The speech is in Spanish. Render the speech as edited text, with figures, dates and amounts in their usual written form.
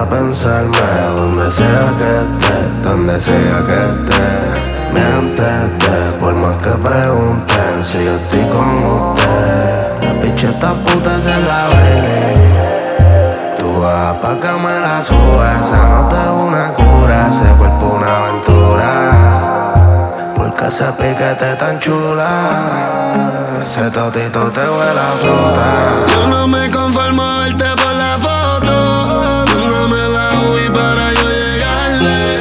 pa' pensarme donde sea que esté. Miéntete, por más que pregunten si yo estoy con usted. La picha esta puta se la baby. Tú vas pa' que me la suba. Esa nota es una cura, ese cuerpo una aventura. Porque ese piquete tan chula, ese totito te huele a fruta. Yo no me conformo verte